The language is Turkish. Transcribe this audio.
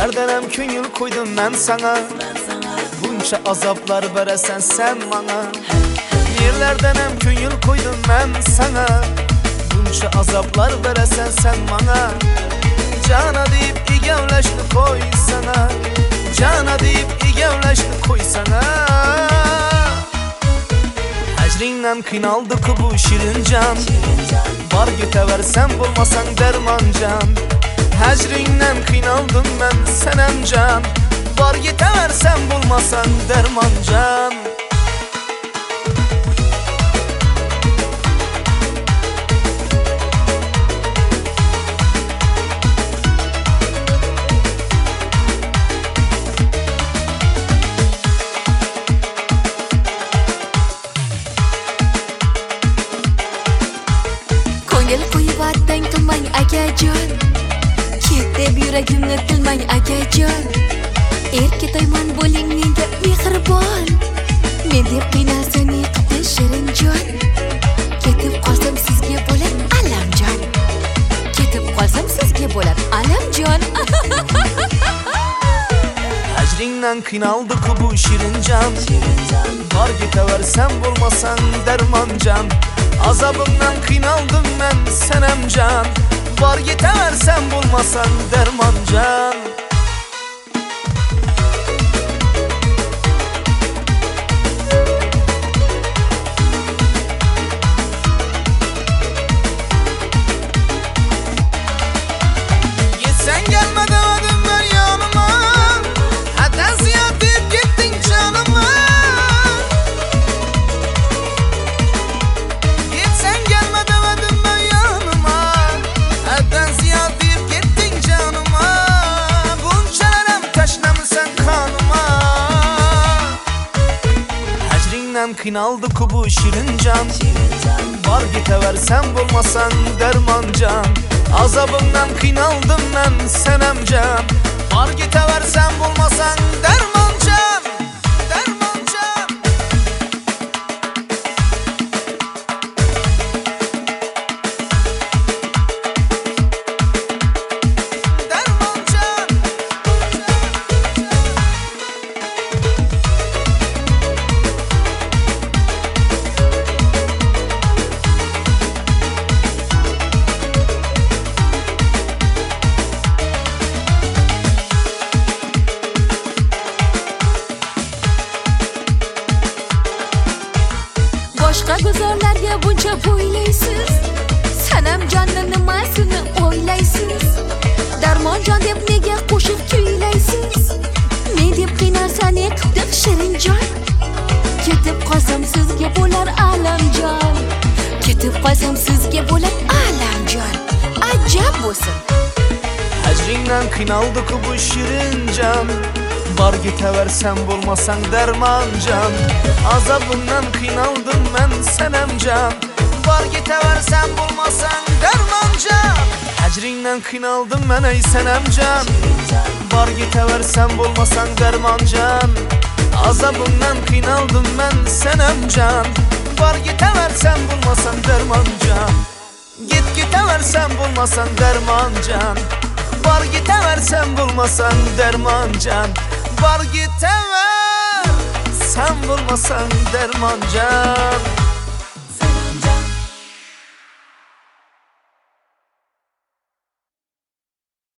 Nelerden hem köngül koydum ben sana, bunca azaplar veresen sen bana. Yerlerden hem köngül koydum ben sana, bunca azaplar veresen sen bana. Cana deyip igevleşti koy sana, cana deyip igevleşti koy sana. Hecrinle kıynaldı ki bu şirin can, var giteversen bulmasan derman can. Hecrinle kıynaldım ben senem can, var giteversen bulmasan derman can. Ko'ngil qo'yib attang qilmang akajon, ket deb yuragimni tilmang akajon. Erkatoyman bo'ling menga mehribon, men deb qiynalsani qildi shirinjon. Ketib qolsam sizga bo'lar alamjon, ketib qolsam sizga bo'lar alamjon. Hecrinle kıynaldı ki bu şirin can, var giteversen bulmasan derman can. Azabımdan kıynaldım ben senem can, var giteversen bulmasan derman can. Gitsen gelme demedim ben yanıma, hatta ziyaret edip gittin canıma. Gitsen gelme demedim ben yanıma, hatta ziyaret edip gittin canıma. Bunçalarım taşlamışsan kanıma. Hecrinle kıynaldı ki bu şirin can, var giteversen bulmasan derman can. Azabımdan kıynaldım ben senem can, var giteversen bulmasan derman can, derman can. Derman can. Boshqa guzorlarga buncha bo'ylaysiz, sanamjonni nimasini o'ylaysiz? Darmonjon deb nega qo'shiq kuylaysiz? Men deb qiynalsani qildi shirinjon, ketib qolsam sizga bo'lar alamjon, ketib qolsam sizga bo'lar alamjon. Ajab bo'lsin. Hecrinle kıynaldı ki bu şirin can, var giteversen bulmasan derman can. Azabından kıynaldım ben senem can, var giteversen bulmasan derman can. Hecrinle kıynaldım ben ey senem can, var giteversen bulmasan derman can. Azabından kıynaldım ben senem can, var giteversen bulmasan derman can. Git giteversen bulmasan derman can, var giteversen bulmasan derman can. Var gitever sen bulmasan derman can.